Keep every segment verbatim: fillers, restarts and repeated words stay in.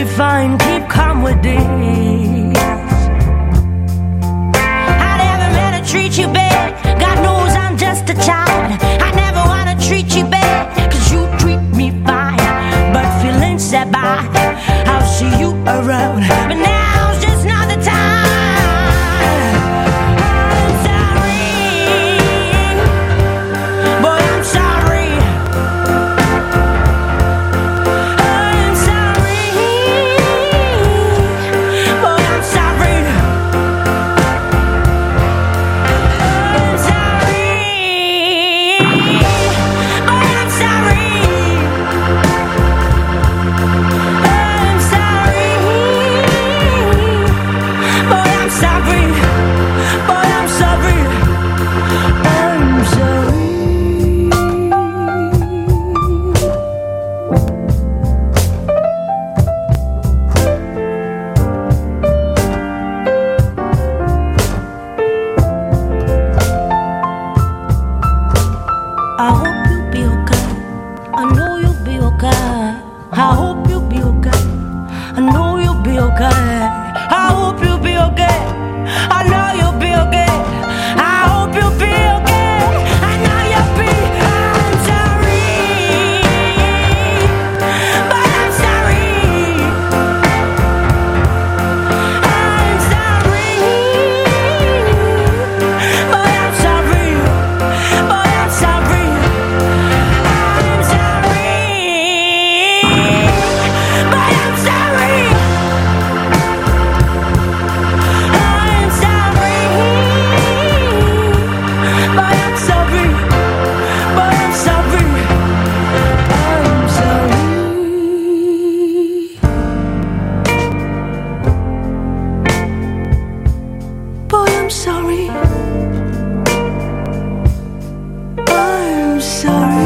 be fine, keep calm with this. I never meant to treat you bad. God knows I'm just a child. I never wanna treat you bad, cause you treat me fine. But feelings that by, I'll see you around. But now's just not the time. I'm sorry, boy, I'm sorry. I'm sorry, boy, I'm sorry. I'm sorry, boy, I'm sorry. I'm sorry, boy, I'm sorry. Boy, I'm sorry. I'm sorry. I hope you'll be okay. I know you'll be okay. I hope you'll be okay. I know you'll be okay. I hope you'll be okay. I know you'll be okay. I hope you'll be okay. I know you'll be. I'm sorry, but I'm sorry. I'm sorry, but I'm sorry. But I'm sorry. I'm sorry, but I'm sorry. I'm sorry, but I'm sorry. But I'm sorry. I'm sorry. Boy, I'm sorry. I'm sorry.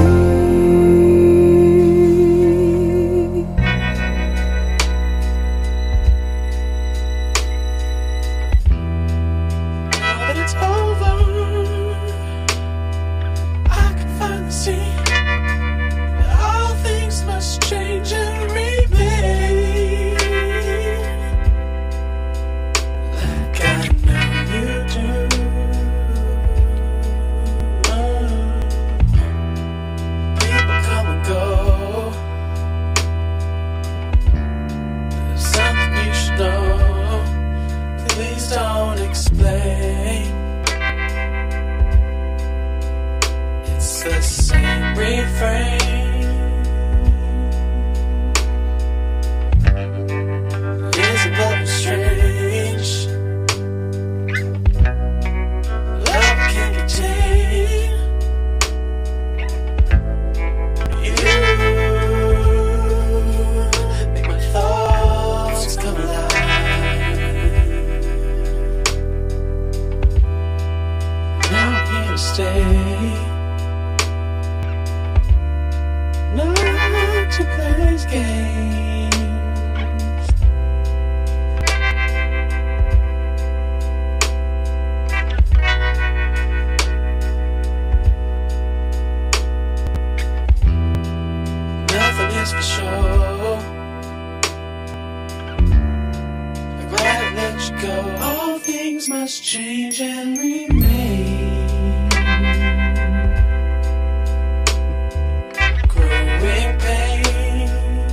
Now that it's over, I can finally see that all things must change and remain. Like I know you do. People come and go. There's something you should know. Please don't explain. It's the same refrain. Isn't love strange? Love can't contain you. Make my thoughts come alive. Now I'm here to stay. Not to play these games. Nothing is for sure. I'm glad I let you go. All things must change and remain. Growing pains.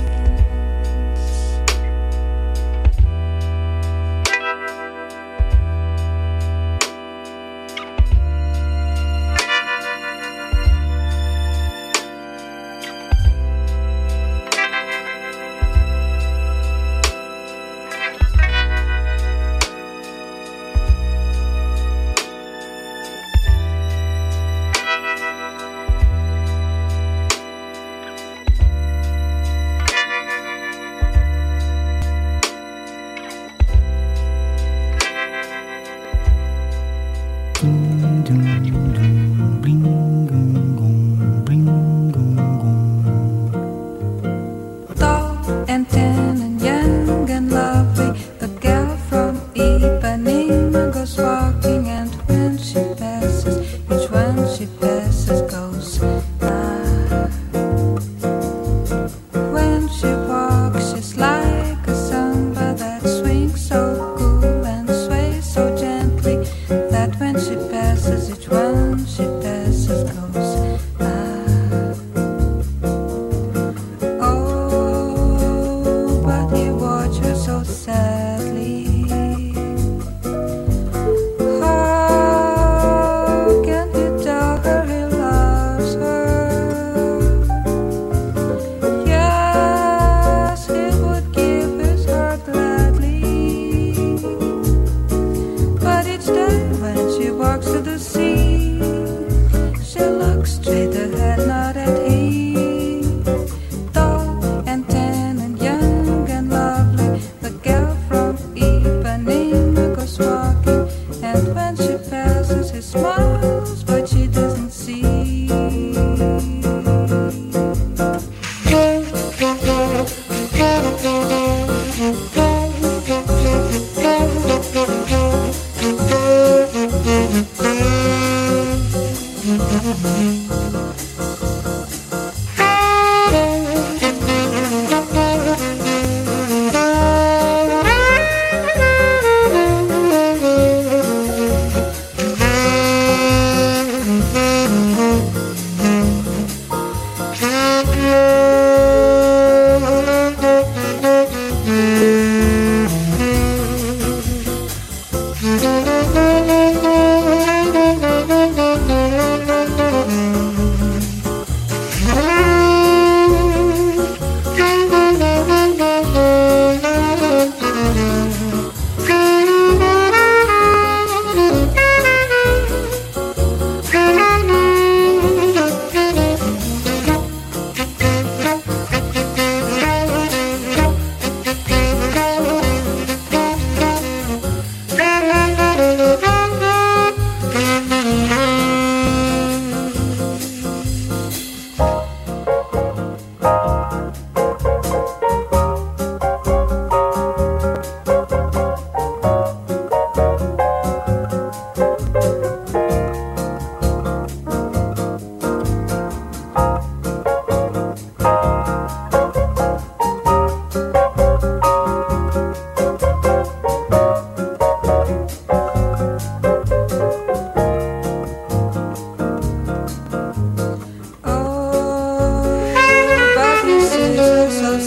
Tall and tan and young and lovely, the girl from Ipanema goes walking, and when she passes, each one she passes goes by. When she walks, she's like a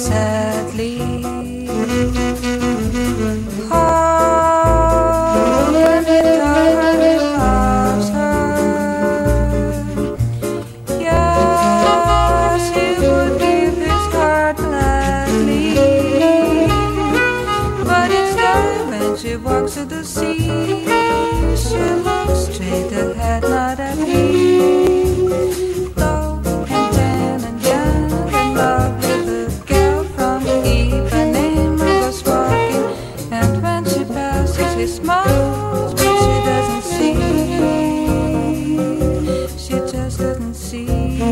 sadly. Oh, and he loves her. Yes, he would give his heart gladly. But instead, when she walks to the sea, she looks straight ahead, not at me. Though and tan and young and lovely, the girl from Ipanema goes walking, and when she passes, he smiles, but she doesn't see. She just doesn't see.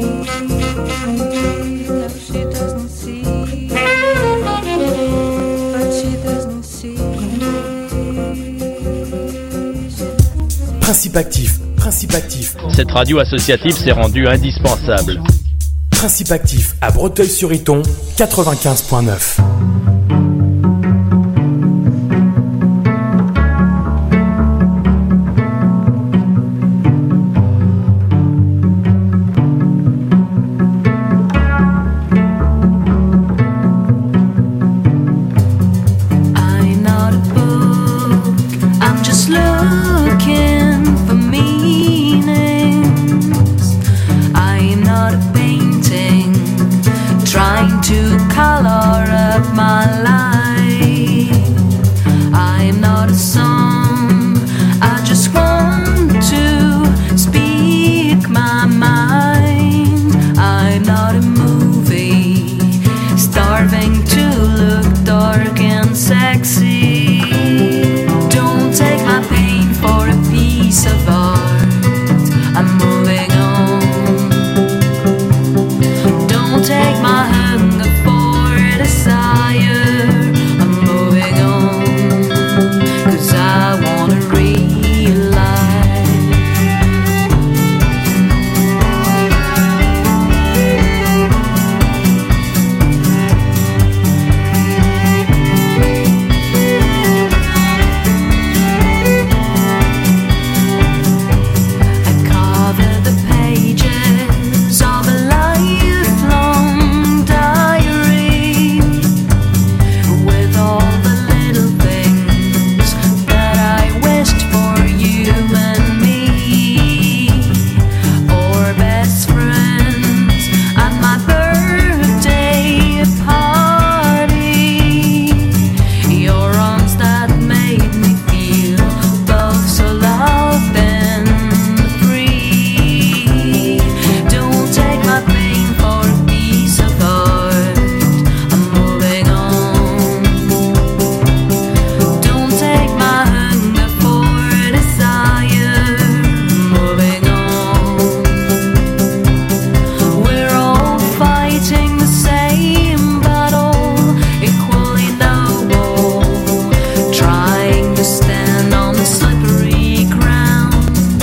No, she doesn't see. But she doesn't see. Principe actif, principe actif. Cette radio associative s'est rendue indispensable. Principe actif à Breteuil-sur-Iton, quatre-vingt-quinze virgule neuf. I'm not a book, I'm just looking for meanings. I'm not a painting, trying to color up my life. I'm not a song, I just want to speak my mind. I'm not a movie, starving to look dark and sexy. Don't take my pain for a piece of art, I'm moving on. Don't take my hunger for desire, I'm moving on. 'Cause I wanna realize I cover the pages of a lifelong diary with all the little things that I wished for you and me, or best friends at my birthday party. Your arms that made me feel both so loved and free. Don't take my pain for a piece of art, I'm moving on. Don't take my hunger for desire, I'm moving on. We're all fighting the same battle, equally noble, trying to stand on the slippery ground.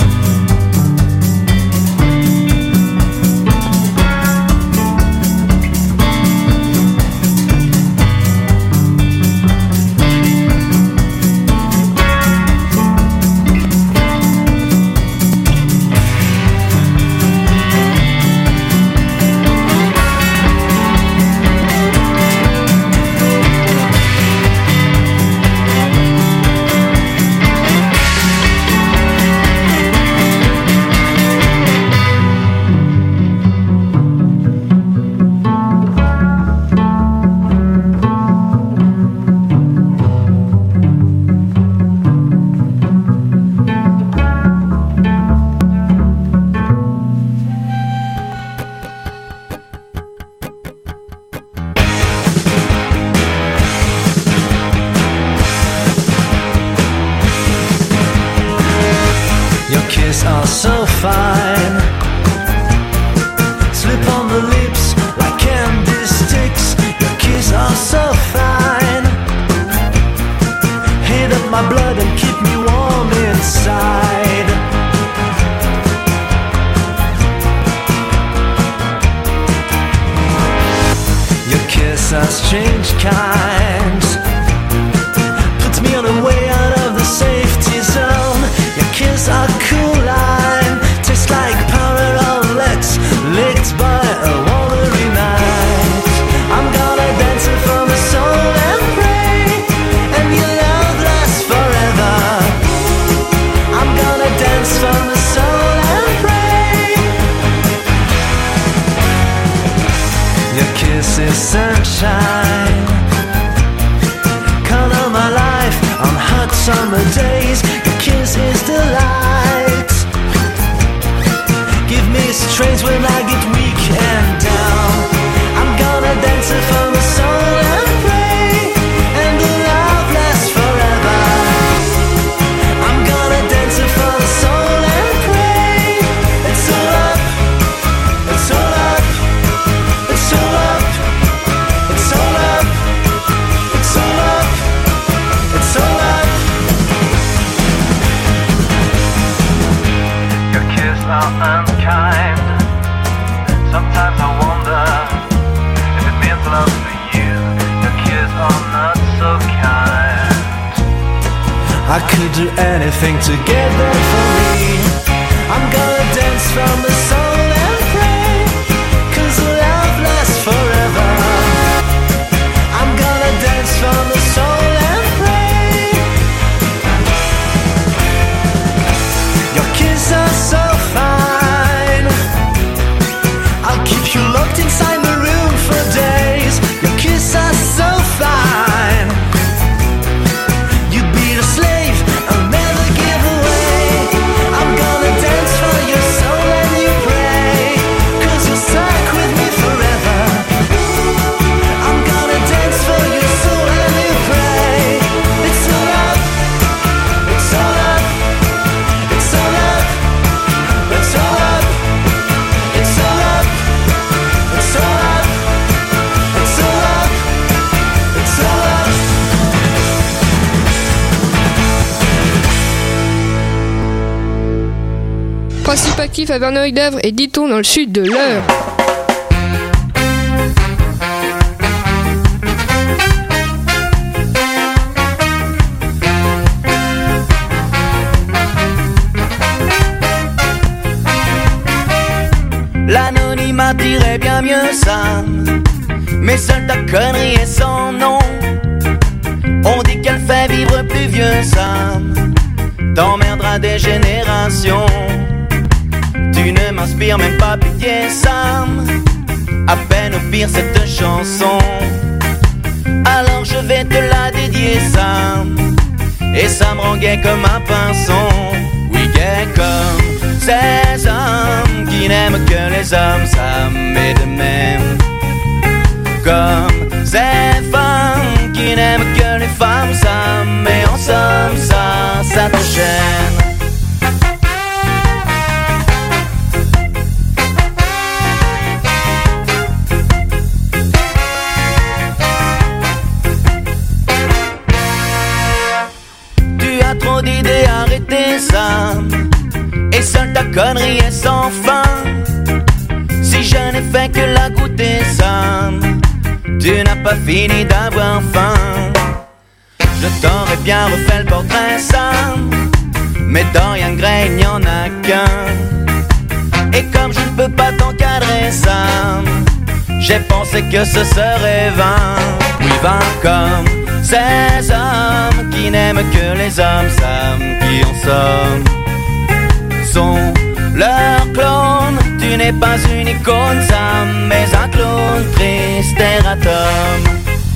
Your kiss are so fine, slip on the lips like candy sticks. Your kiss are so fine, heat up my blood and keep me warm inside. Your kiss are strange kinds, puts me on a way out of the safety zone. Your kiss are cool line, tastes like powder of Lex, licked by a watery night. I'm gonna dance summer days. Your kiss is delight. Give me strength when I get weak and down. I'm gonna dance it for the soul and pray, and the love lasts forever. I'm gonna dance it for the soul and pray. It's all up, it's all up, it's all up, it's all up, it's all up, it's all up. Your kiss are unkind. Sometimes I wonder if it means love for you. Your kiss are not so kind. I could do anything to get that for me. I'm gonna dance from the soul and pray, 'cause love lasts forever. I'm gonna dance from the soul and pray. Your kiss are so fine. I'll keep you locked inside the room for days. Your kiss are so fine. You'd be the slave I'll never give away. I'm gonna dance for your soul and you pray, 'cause you're stuck with me forever. I'm gonna dance for your soul and you pray. It's all up, it's all up, it's all up, it's all up, it's all up, it's all up, it's all up, it's all up. Principe actif à Verneuil-d'Avre et Diton dans le sud de l'Eure. L'anonymat dirait bien mieux ça, mais seule ta connerie et son nom. On dit qu'elle fait vivre plus vieux, Sam. T'emmerderas des générations. Tu ne m'inspires même pas pitié, Sam. À peine au pire cette chanson. Alors je vais te la dédier, Sam. Et ça me rend gay comme un pinson. Oui, gay comme ces hommes qui n'aiment que les hommes, Sam. Et de même comme ces femmes qui n'aiment que les femmes, Sam. Et en somme, ça, ça t'enchaîne. Trop d'idées, arrêtez ça. Et seule ta connerie est sans fin. Si je n'ai fait que la goûter, ça, tu n'as pas fini d'avoir faim. Je t'aurais bien refait le portrait, ça, mais Dorian Gray, il n'y en a qu'un. Et comme je ne peux pas t'encadrer, ça, j'ai pensé que ce serait vain. Oui, vain comme ces hommes qui n'aiment que les hommes, Sam, qui en somme sont leurs clones. Tu n'es pas une icône, Sam, mais un clone triste erratum.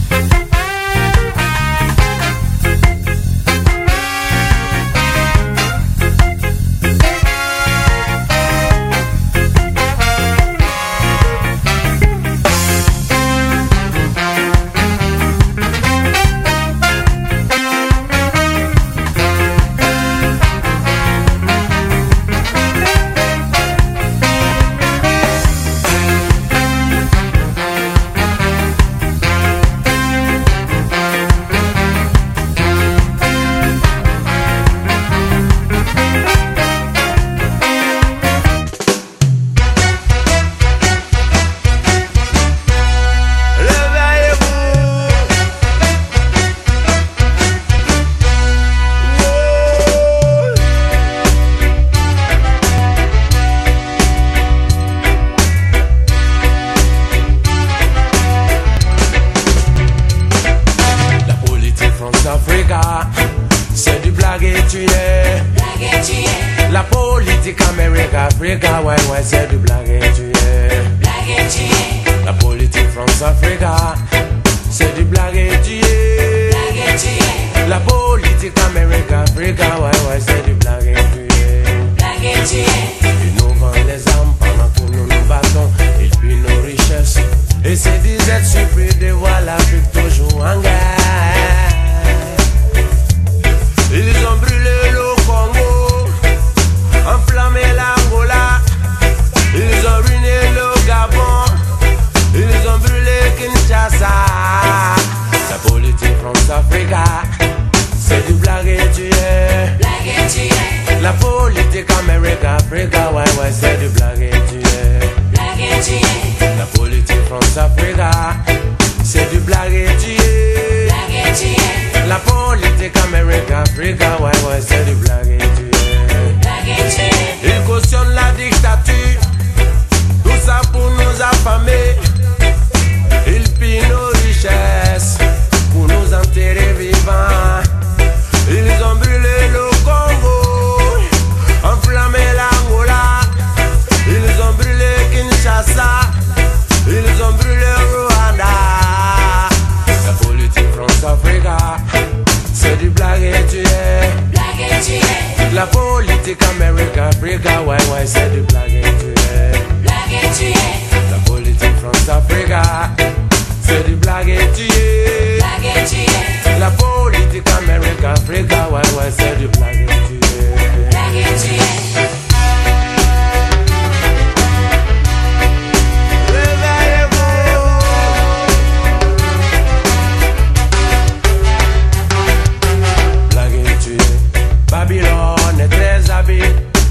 Africa, ouais, ouais, c'est du blague et tu es. Blague et tu es. La politique France-Africa, c'est du blague et tu es. Blague et tu es. La politique américaine. La politique France-Africa, c'est du blague et tu es. La politique Amérique-Africa, ouais, ouais, c'est du blague et tu es. La politique France-Africa, c'est du blague et tu es. La politique Amérique-Africa, ouais, ouais, c'est du blague et tu es. Il cautionne la dictature, tout ça pour nous affamer. Il pille nos richesses pour nous enterrer vivants. Ils ont brûlé le Congo, enflammé l'Angola. Ils ont brûlé Kinshasa, ils ont brûlé Rwanda. La politique France-Africa, c'est du blague et tu es. La politique Amérique-Africa, ouais, ouais, c'est du blague et tu es. La politique France-Africa, c'est du blague et tu es. La politique Amérique-Africa, ouais, ouais, c'est du blague et tu es. Babylone est très habile.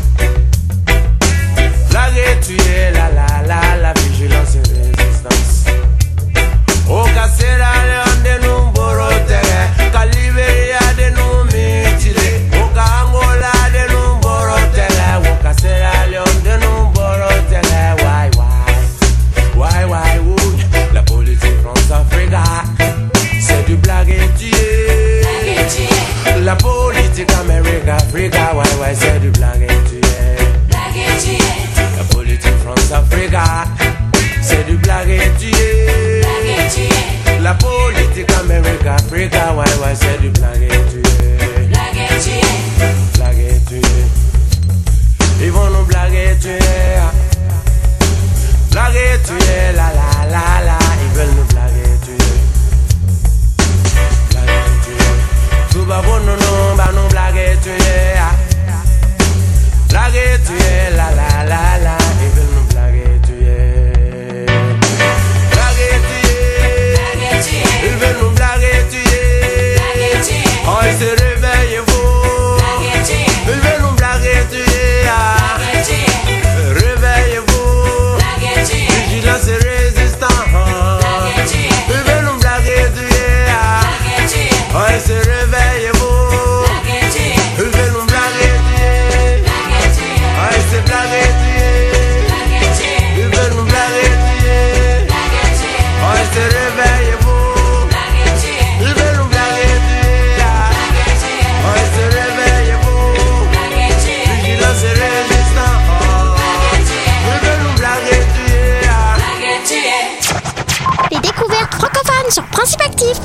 Blague et tu es, la la la, la vigilance et résistance. Au Cassera, Léon de nous borotere. Caliberia de nous mutile. Au Angola de nous borotele. Au Cassera, Léon de nous borotele. Why, why, why, why, would la politique France-Africa, c'est du blague et tu es. La politique Amérique-Africa, ouais, ouais, c'est du blague et tu es. La politique France-Africa, c'est du blague et tu es. La politique Amérique-Africa, ouais, ouais, c'est du blague et tu es. Blague et tu es. Ils vont nous blaguer, tu es. Blaguer, tu es, la la la la. Ils veulent nous blaguer, tu es. Blaguer, tu es. Tout va bon, non, non, bah non, blaguer, tu es. Blaguer, tu es, la la la la. Ils veulent nous blaguer, tu es. Blaguer, tu es. Ils veulent nous blaguer, tu es. Oh, ils se réveillent, vous. Ils veulent nous blaguer, tu es. Réveillez-vous. Vigilance et résistance. Ils veulent nous blaguer, tu es. Oh, ils se réveillent, vous. Ils veulent nous blaguer, tu es. Oh, ils se blaguer, tu es. Ils veulent nous blaguer, tu es. Oh, ils se réveillent, vous. Ils veulent nous blaguer, tu es. Oh, ils se réveillent, vous. Vigilance et résistance. Ils veulent nous blaguer, tu es. Les découvertes francophones sur Principe Actif.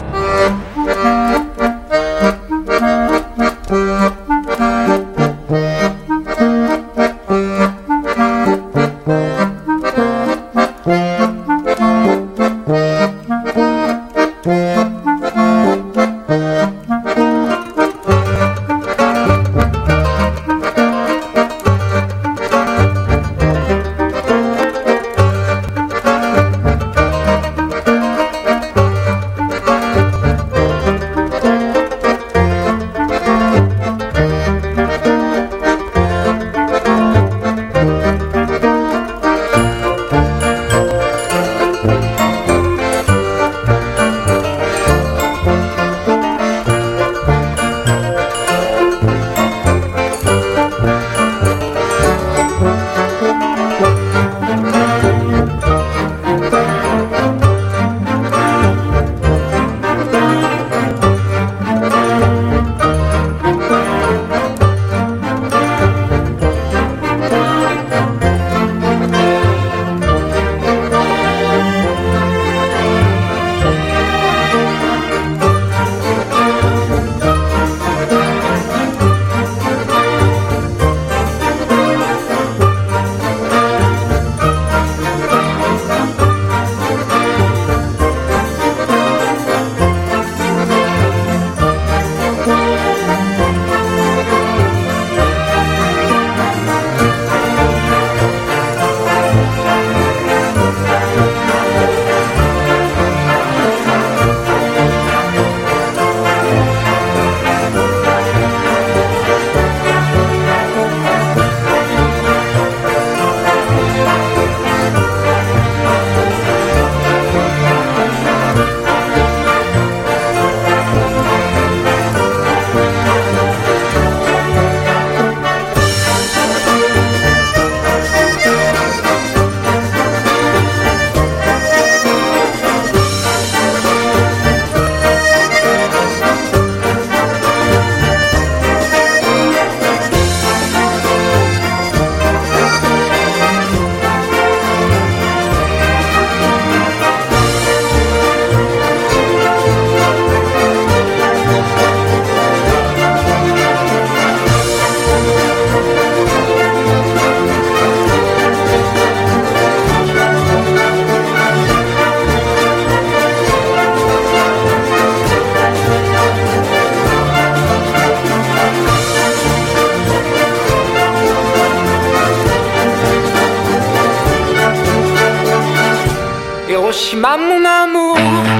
Hiroshima mon amour,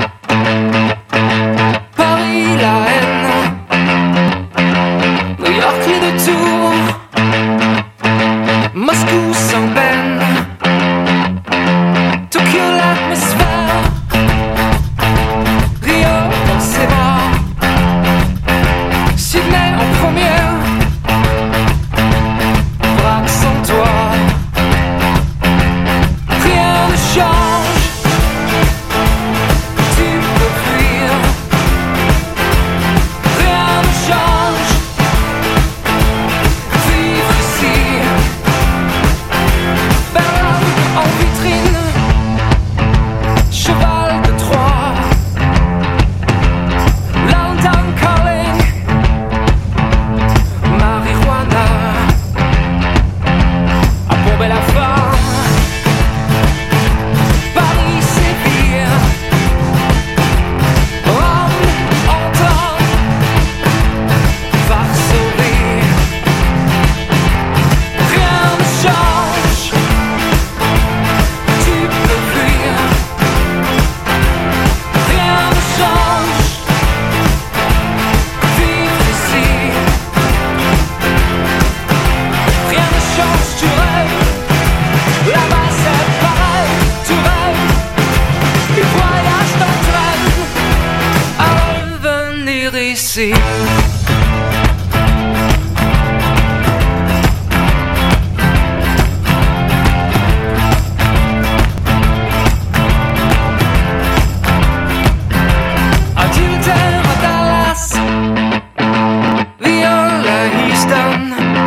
Paris la haine, New York les deux tours, Moscou sans peine, Tokyo l'atmosphère, Rio dans ses bras, Sydney en première, Prague sans toi, rien ne change, tu peux fuir, rien ne change, vivre ici, Berlin en vitrine, cheval de Troie, London calling, marijuana, à bomber la femme, Paris sévir, Rome entend, Varsovie, rien ne change, tu peux fuir, rien ne change, vivre ici, rien ne change, tu rêves, là-bas c'est pareil, tu rêves, les voyages t'entraînent à revenir ici. Adultère à Dallas, viol à Houston,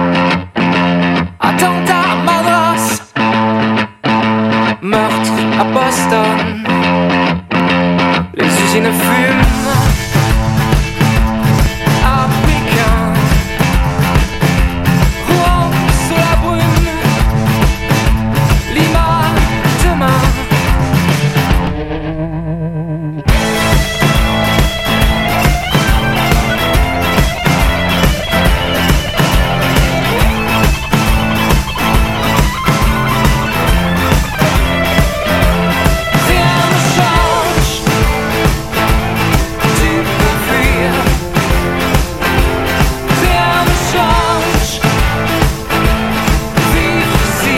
attentat à Madras, meurtre à Boston, les usines fument, à Pékin, Rouen sous la brume, Lima demain. Rien ne change, tu peux fuir, rien ne change, vivre ici,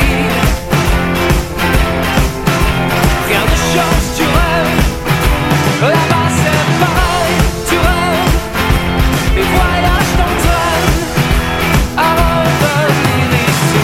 rien ne change, tu rêves, là-bas c'est pareil, tu rêves, les voyages t'entraînent à revenir ici.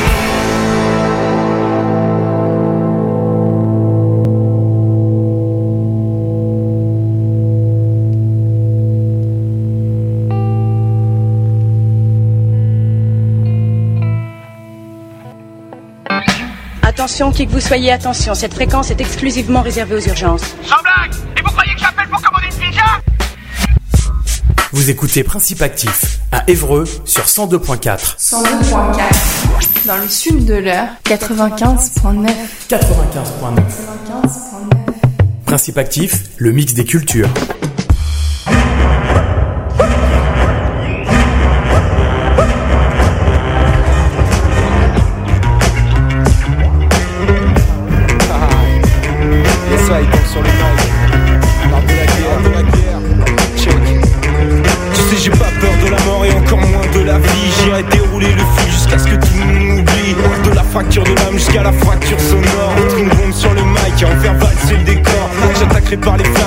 Attention, qui que vous soyez, attention, cette fréquence est exclusivement réservée aux urgences. Sans blague. Et vous croyez que j'appelle pour commander une pizza? Vous écoutez Principe Actif à Évreux sur cent deux point quatre. cent deux point quatre. Dans le sud de l'heure, quatre-vingt-quinze point neuf. quatre-vingt-quinze point neuf. quatre-vingt-quinze point neuf. Principe Actif, le mix des cultures. Yes, I tombe sur le mic. L'art de la guerre, de la guerre. Check. Tu sais, j'ai pas peur de la mort et encore moins de la vie. J'irai dérouler le fil jusqu'à ce que tout le monde m'oublie. De la fracture de l'âme jusqu'à la fracture sonore. Mettre une bombe sur le mic et en faire valser le décor. J'attaquerai par les